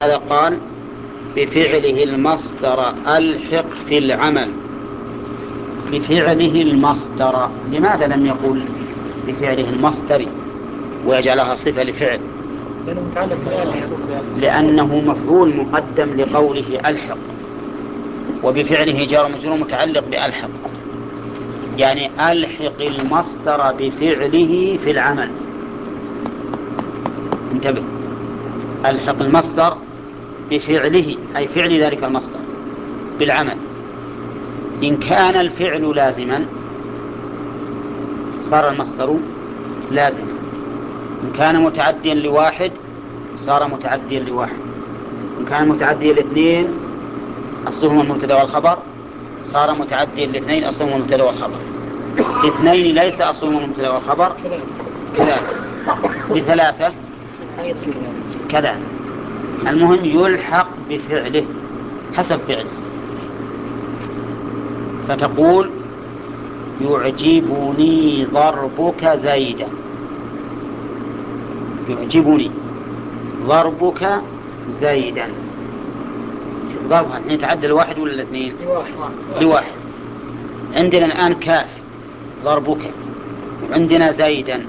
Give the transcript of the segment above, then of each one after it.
هذا قال بفعله المصدر ألحق في العمل. بفعله المصدر، لماذا لم يقل بفعله المصدر ويجعلها صفة لفعل؟ لأنه مفعول مقدم لقوله ألحق، وبفعله جار مجرور متعلق بألحق، يعني ألحق المصدر بفعله في العمل. انتبه، ألحق المصدر بفعله أي فعل ذلك المصدر بالعمل. إن كان الفعل لازما صار المصدر لازما، إن كان متعديا لواحد صار متعديا لواحد، إن كان متعديا لاثنين أصلهما المبتدأ والخبر صار متعديا لاثنين أصلهما المبتدأ والخبر. اثنين ليس أصلهما المبتدأ والخبر كذلك، بثلاثة كذلك. المهم يلحق بفعله حسب فعله. فتقول يعجبني ضربك زيدا، يعجبني ضربك زيدا. ضربها الحين تعدى لواحد ولا الاثنين؟ لواحد. عندنا الآن كاف ضربك، وعندنا زيدا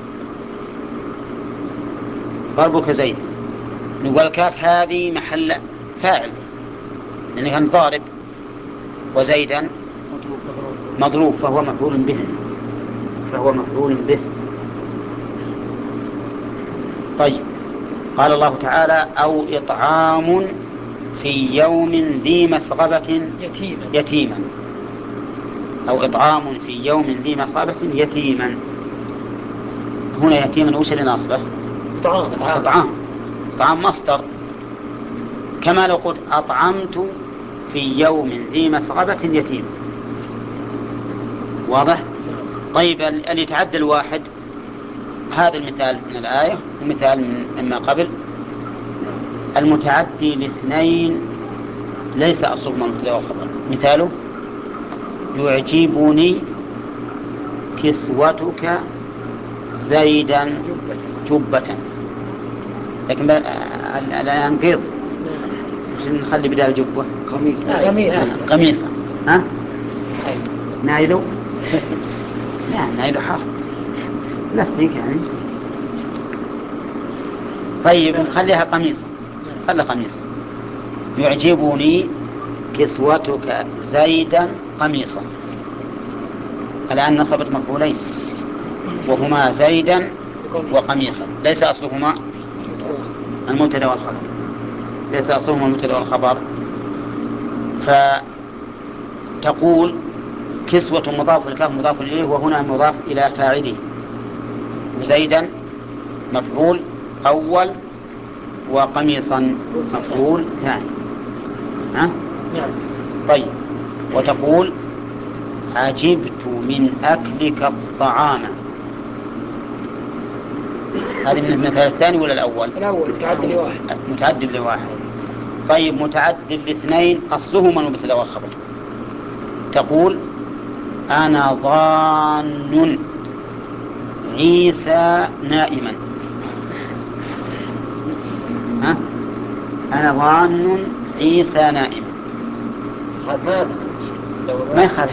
ضربك زيدا. نقول كاف هذه محل فاعل لأنه كان ضارب، وزيدا مضروب فهو مفعول به، فهو مفعول به. طيب، قال الله تعالى أو إطعام في يوم ذي مسغبة يتيما. أو إطعام في يوم ذي مسغبة يتيما. هنا يتيما وش اللي ناصبه؟ إطعام مصدر، كما لو قلت أطعمت في يوم ذي مسغبة يتيما. واضح؟ طيب، اللي يتعدى الواحد، هذا المثال من الآية ومثال مما قبل. المتعدي لاثنين ليس أصلهما المبتدأ والخبر. مثاله يعجبني كسوتك زيدا جبة، لكن الآن قيض نخلي بدال جبة قميصا. ها؟ نايلو؟ لا، نايلو حرف لاستيك يعني. طيب نخليها قميصا، خلي قميصا. يعجبني كسوتك زيدا قميصا. الآن نصبت مفعولين وهما زيدا وقميصا، ليس أصلهما المبتدأ والخبر، ليس أصلهما المبتدأ والخبر. فتقول كسوة مضاف الكاف مضاف إليه، وهنا مضاف إلى فاعله، وزيدا مفعول أول، وقميصا مفعول ثاني. ها؟ طيب، وتقول عجبت من أكلك الطعام. هذه من المثال الثاني ولا الأول؟ متعدد لواحد. طيب، متعدد لاثنين أصلهما المبتدأ والخبر. تقول أنا ظان عيسى نائما. ها؟ أنا ظان عيسى نائما. ما يخالف.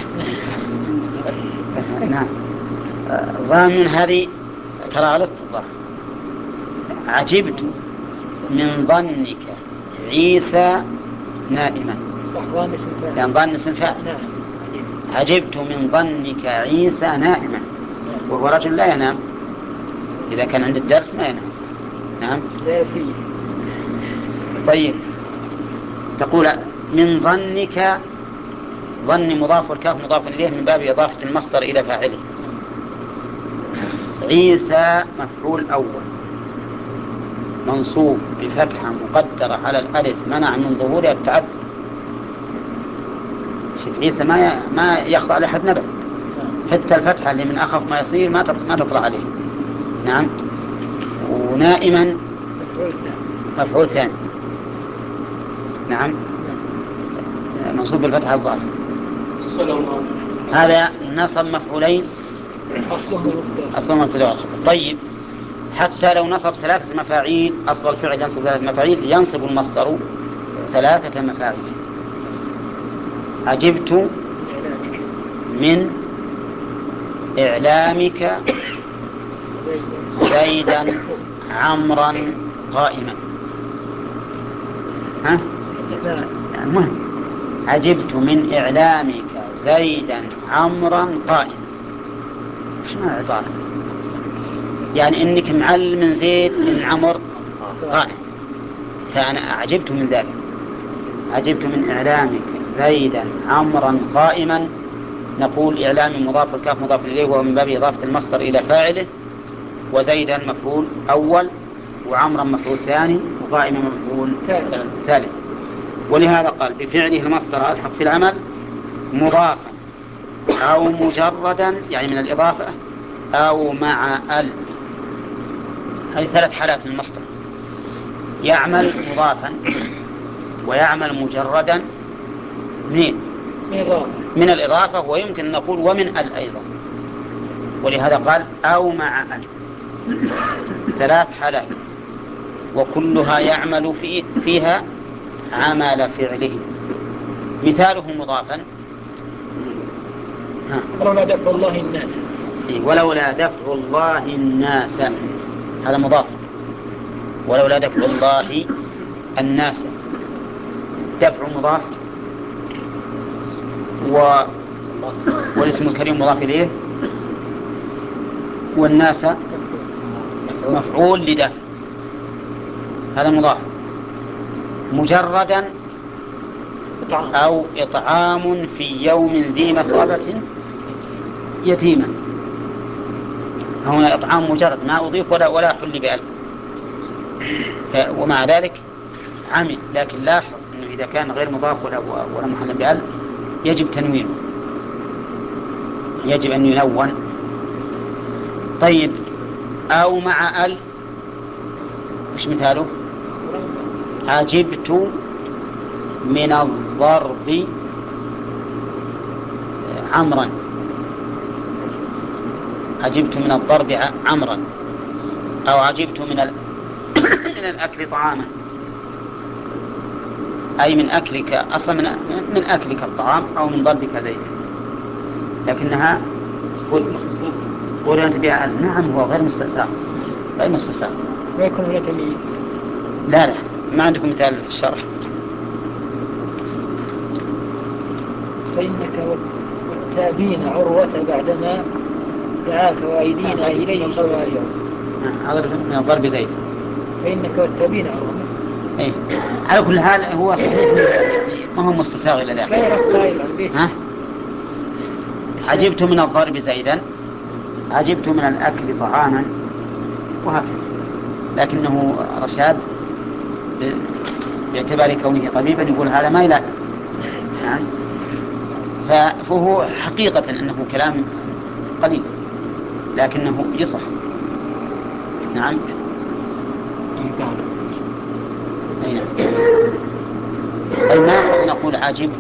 نعم، ظان هذه ترى غلط الظاهر. عجبت من ظنك عيسى نائما، لأن ظن اسم فاعل. عجبت من ظنك عيسى نائما، وهو رجل لا ينام، إذا كان عند الدرس ما ينام. نعم. طيب، تقول من ظنك، ظن مضاف والكاف مضاف إليه من باب إضافة المصدر إلى فاعله. عيسى مفعول أول منصوب بفتحة مقدرة على الألف منع من ظهورها التعدي. شوف، عيسى ما يخضع لحد نبأ، حتى الفتحة اللي من أخف ما يصير ما تطلع عليه. نعم. ونائما مفعول ثاني. نعم، منصوب بالفتحة الظاهرة. هذا نصب مفعولين أصلهما المبتدأ والخبر. طيب، حتى لو نصب 3 مفاعيل، أصل الفعل ينصب 3 مفاعيل، ينصب المصدر 3 مفاعيل. عجبت من إعلامك زيدا عمرا قائما. ها؟ المهم عجبت من إعلامك زيدا عمرا قائما. شنو العبارة؟ يعني إنك معلم من زيد إن عمر قائم، فأنا أعجبت من ذلك. عجبت من إعلامك زيدا عمرا قائما. نقول إعلام مضاف، الكاف مضاف إليه، وهو من باب إضافة المصدر إلى فاعله، وزيدا مفعول أول، وعمرا مفعول ثاني، وقائما مفعول ثالث. ولهذا قال بفعله المصدر ألحق في العمل مضافا أو مجردا، يعني من الإضافة، أو مع ال. هذه 3 حالات للمصدر: يعمل مضافا، ويعمل مجردا من الإضافة، ويمكن نقول ومن ال أيضا. ولهذا قال أو مع ال، 3 حالات، وكلها يعمل فيها عمل فعله. مثاله مضافا: ولولا دفع الله الناس. ولولا دفع الله الناس، هذا مضاف. ولولا دفع الله الناس، دفع مضاف، والاسم الكريم مضاف إليه، والناس مفعول لدفع، هذا مضاف. مجردا أو إطعام في يوم ذي مسغبة يتيما. هنا إطعام مجرد ما أضيف ولا حل بألف، ومع ذلك عمل. لكن لاحظ أنه إذا كان غير مضاف ولا محل بألف يجب تنوينه، يجب أن ينون. طيب أو مع ال، وش مثاله؟ عجبت من الضرب عمرا. عجبت من الضرب عمرا، أو عجبت من من الأكل طعاما، أي من أكلك، أصلا من أكلك الطعام، أو من ضربك زيد. لكنها قرنت بها. نعم، هو غير مستساغ، غير مستساغ. ما يكون هنا تمييز. لا ما عندكم مثال في الشرح. فإنك والتابين عروة بعدما دعاك وأيدينا إليه شوارع. هذا من الضرب زيد. فإنك والتابين عروة. إيه. على كل حال هو صحيح، يعني ما هو مستساغ إلى ذلك. عجبت من الضرب زيدا، عجبت من الأكل طعاما، وهكذا. لكنه رشاد باعتبار كونه طبيبا يقول هذا ما يلائم. نعم. فهو حقيقة أنه كلام قليل، لكنه يصح. نعم. أي نعم. الناس نقول عجبت